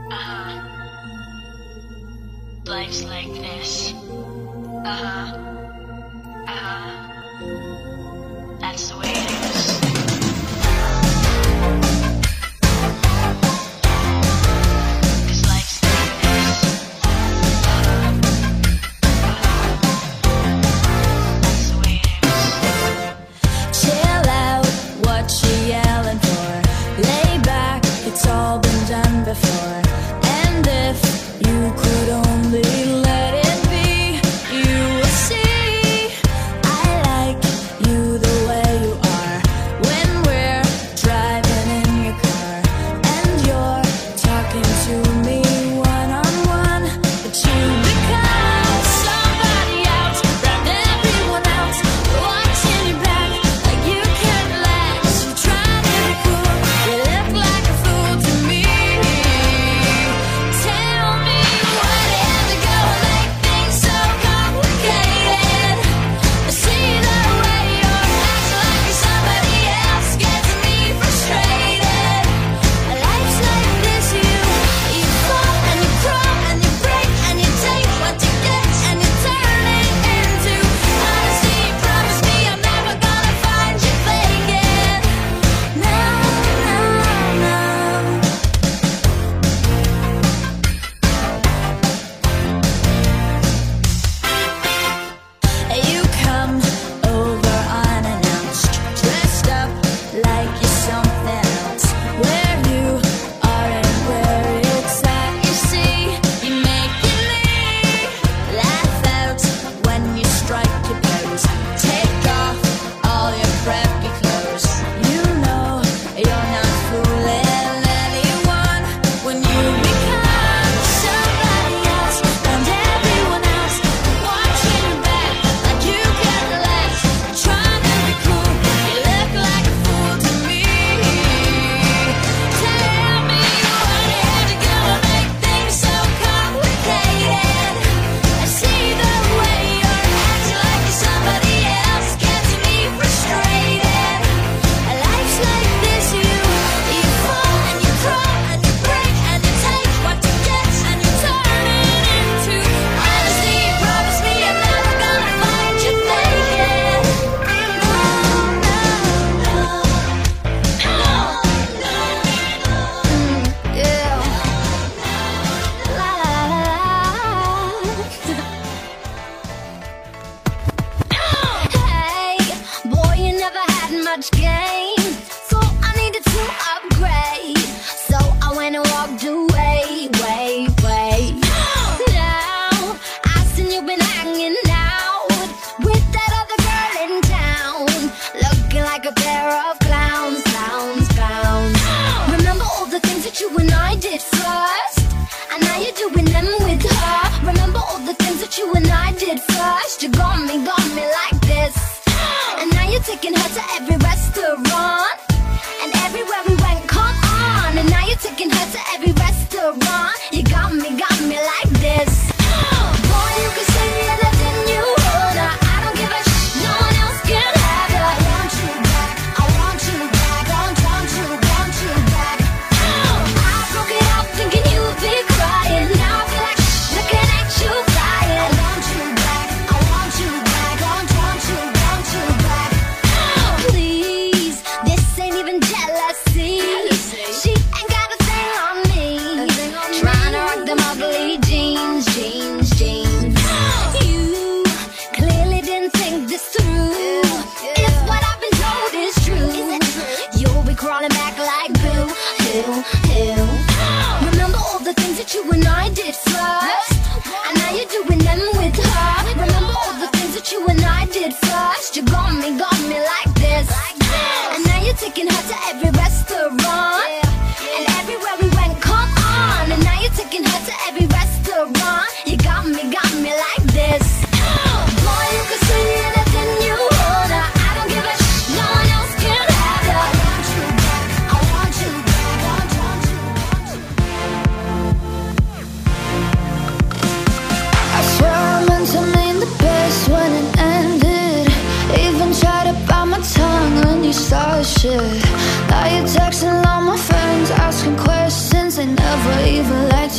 Life's like this. That's the way it is. Cause life's like this. That's the way it is. Chill out, what you yelling for? Lay back, it's all been done before. And if you could only let it be, you will see I like you the way you are. When we're driving in your car and you're talking to me one-on-one, but you become somebody else, around everyone else, watching your back like you can't last. You try to be cool, you look like a fool to me. Tell me what it had to go and make things so complicated. I see the way you're acting like you're somebody else gets me frustrated. Life's like this, you fall and you crawl and you break and you take what you get and you turn it into honesty. You promise me I'm never gonna find you faking. No, no, no. You come over unannounced, dressed up like you're something else. Where you are and where it's at, you see, you make me laugh out when you strike your pose. Take off all your preppy clothes. You know you're not fooling anyone when you become somebody else, and everyone else watching your back like you can't last. Trying to be cool, you look like a fool to me. Tell me what it had to go and make things so complicated. I see the way you're acting like you're somebody else gets me frustrated. Life's like this, you fall and you crawl and you break and you take what you get and you turn it into honesty. You promise me I'm never gonna find you faking. Yeah. La la la la. Hey, boy, you never had much game, so I needed to upgrade. So I went and walked away, way. Now I seen you been hanging out with that other girl in town, looking like a pair of clowns. Remember all the things that you and I did first, and now you're doing them with her. Remember all the things that you and I did first. You got me like this, and now you're taking her to every restaurant, and everywhere we went, come on. And now you're taking her to every restaurant. You got me like this. Boy, you can say anything you wanna. I don't give a no one else can have her. I want you back, I want you back, want you back. I broke it up thinking you'd be crying. Now I feel like looking at you flying. I want you back, I want you back, want you back. Please, this ain't even jealousy. She ain't got a thing on me. Trying to rock them ugly jeans. You clearly didn't think this through. If what I've been told is true, you'll be crawling back like boo. Remember all the things that you and I did first, and now you're doing them with her. Remember all the things that you and I did first. You got me like this, and now you're taking her to every restaurant, and everywhere we went, come on. And now you're taking her to every restaurant. You got me like this. Boy, you can say anything you wanna. I don't give a no one else can have her. I want you back, I want you back, want you. I swear I meant to mean the best when it ended. Even tried to bite my tongue when you started shit. Now you're texting all my friends, asking questions they never even like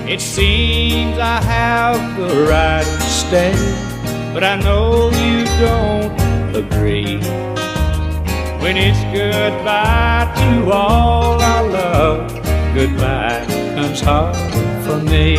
It seems I have the right to stay, but I know you don't agree. When it's goodbye to all I love, goodbye comes hard for me.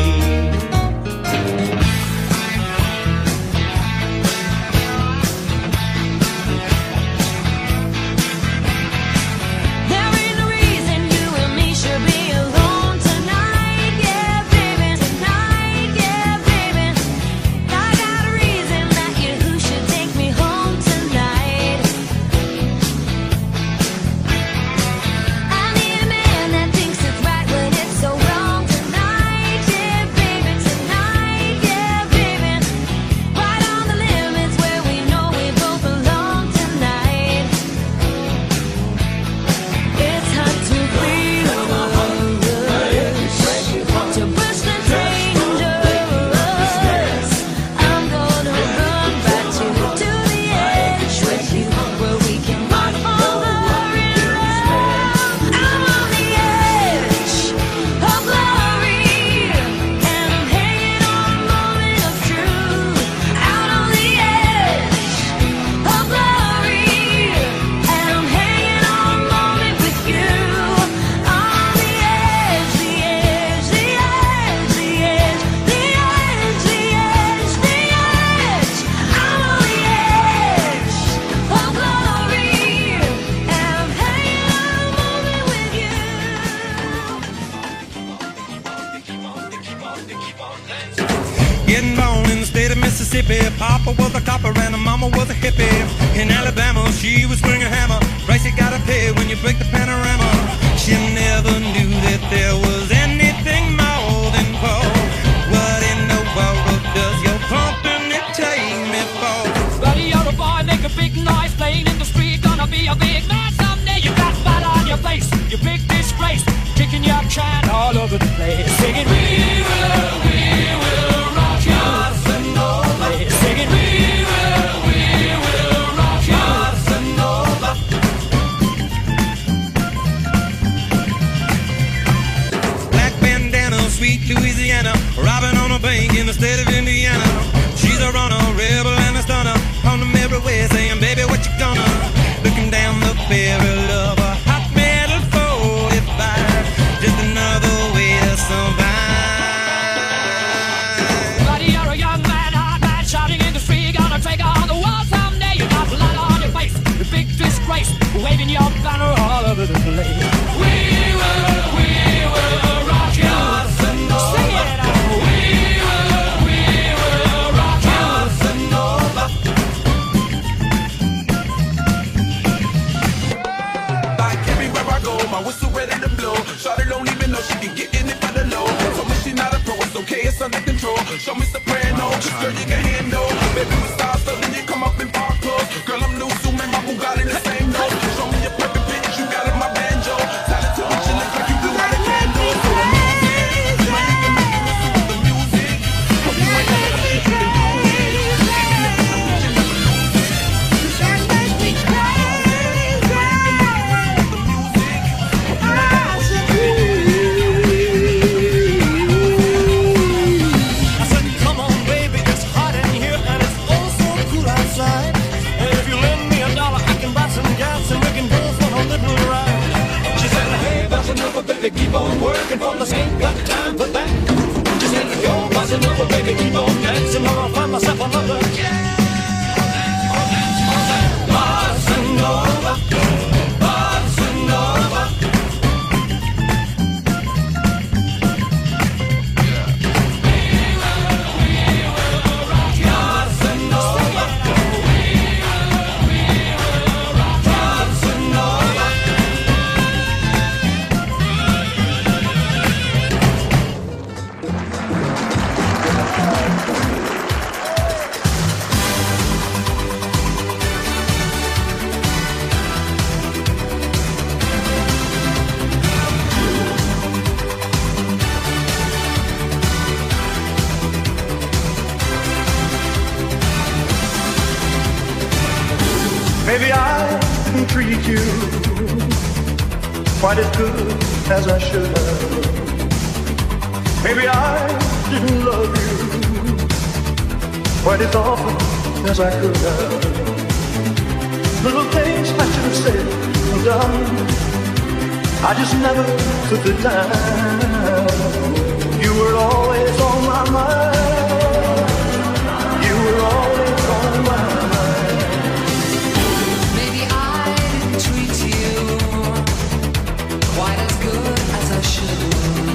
Getting born in the state of Mississippi. Papa was a copper and a mama was a hippie. In Alabama, she was swinging a hammer. Price you gotta pay when you break the panorama. She never knew that there was anything more than coal. What in the world does your company take me for? Buddy, you're a boy, make a big noise. Playing in the street, gonna be a big man someday. You got mud on your face, you big disgrace. Kicking your can all over the place. Singing, we will rock you. Singing, we will rock you. Black bandana, sweet Louisiana, robbing on a bank in the state of Indiana. She's a runner, rebel and a stunner, on them everywhere saying, baby, what you gonna? Looking down the barrel of a hot metal 45, just another way to survive. Buddy, you're a young man, hot man, shouting in the street, gonna take on the world someday. You got blood on your face, the big disgrace, waving your banner all over the place. We will rock you. Sing it out. We will rock you. Like everywhere I go, my whistle ready to blow. Shawty don't even know she can get in it by the low. Told me she not a pro, it's okay, it's under control. Show me soprano, just girl you can handle. Baby we start so then you come up in park clothes. Girl I'm new, so man, my Bugatti the same note. Show me your perfect pitch, you got in my banjo. Silent to me, chillin' like you do light a candle. So I'm moving, so you can make me whistle with the music. Hope you ain't never let you do the music. Even if it's something you never lose it. That makes me crazy. The music. I said, come on, baby, it's hot in here and it's oh so cool outside. And if you lend me $1, I can buy some gas and we can go for a little ride. She said, hey, bossa nova, baby, keep on working for us, ain't got time for that. She said, yo, bossa nova, baby, keep on dancing or I'll find myself another. Bossa nova, bossa nova. Maybe I didn't treat you quite as good as I should have. Maybe I didn't love you quite as often as I could have. Little things I should have said or done, I just never took the time. You were always on my mind. You were always on my mind. Maybe I didn't treat you quite as good as I should.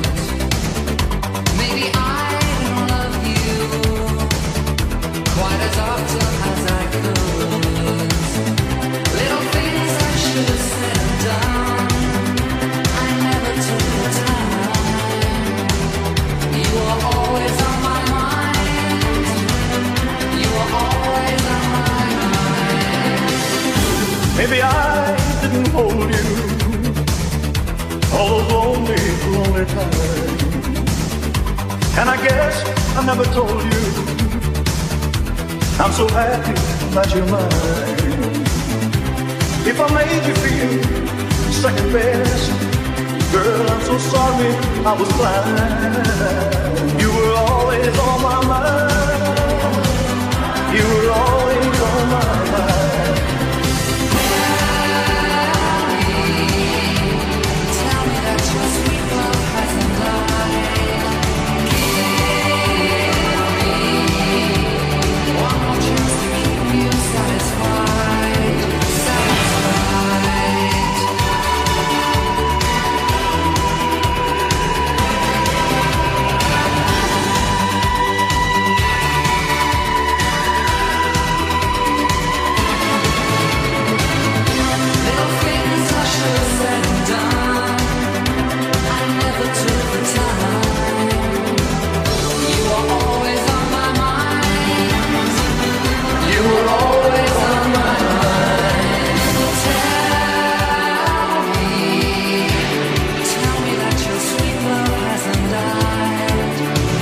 Maybe I didn't love you quite as often as I could. Little things I should have said and done, I never took the time. You were always on my mind. You were always on my mind. Maybe I didn't hold you all those lonely, lonely times. And I guess I never told you I'm so happy that you're mine. If I made you feel second best, girl, I'm so sorry I was blind. You were always on my mind. You were always on my mind. Tell me that your sweet love hasn't died. Give me one more chance to keep you satisfied. Satisfied. Little things I should have said and done, I never took the time. You were always on my mind. You were always on my mind. Tell me that your sweet love hasn't died.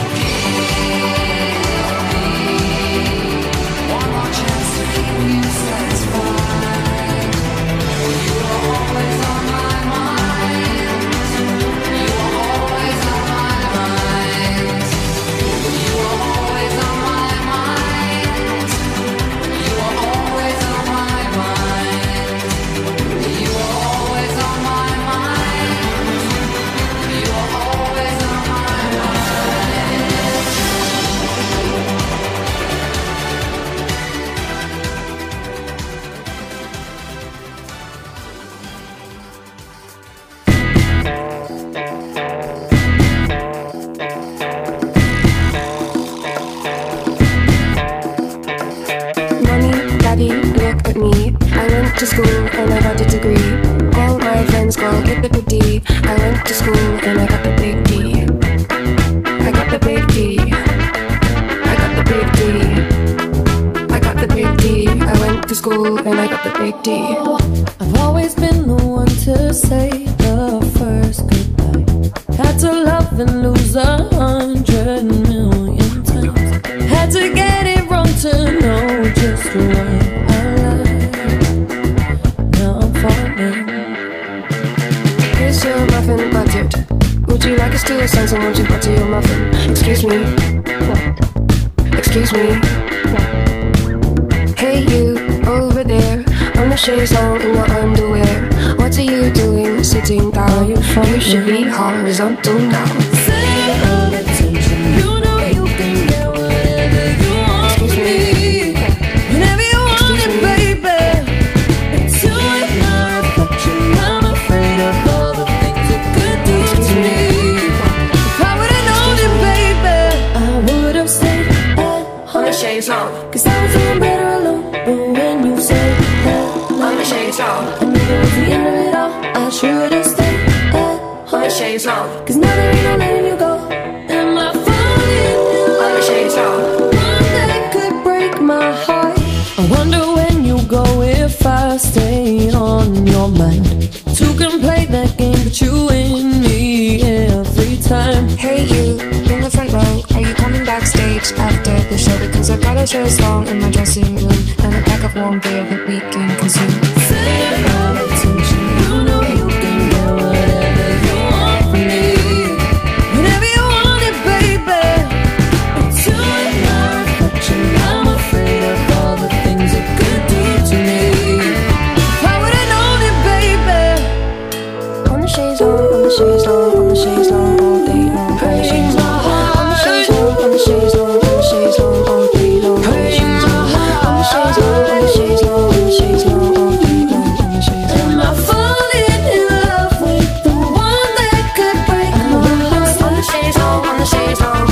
Give me one more chance to keep you satisfied. You were always on my mind. You were always on my mind. You were always on my mind. You were always on my mind. You were always on my mind. You were always on my Mommy, Daddy, look at me. I went to school and I got a degree. All my friends go get the big D. I went to school and I got the big D. I got the big D. I got the big D. I got the big D. I went to school and I got the big D. I've always been the one to say the first goodbye. Had to love and lose 100 million times. Had to get it wrong to know just what I like. Now I'm falling. Here's your muffin buttered. Would you like us to assign someone to butter your muffin? Excuse me. Excuse me. Hey you, over there, on the chaise lounge in your underwear. What are you doing sitting down? You should be horizontal now. Say all attention. You know you can get whatever you want from me. Whenever you want it, baby. It's you and my reflection. I'm afraid of all the things it could do to me. If I would've known it, baby, I would've stayed On the chaise lounge, cause I was doing better alone. But when you said that, on the chaise lounge, I knew that was the end of it all. I should've stayed on the chaise lounge, cause now there ain't no letting you go. Am I falling on the chaise lounge? one that could break my heart? I wonder when you go if I stay on your mind. Two can play that game, but you win me every time. Hey you, in the front row, are you coming backstage after the show? Because I've got a shirt long in my dressing room and a pack of warm beer that we can consume. Say all attention, you know you can get whatever you want from me. Whenever you want it, the chaise longue.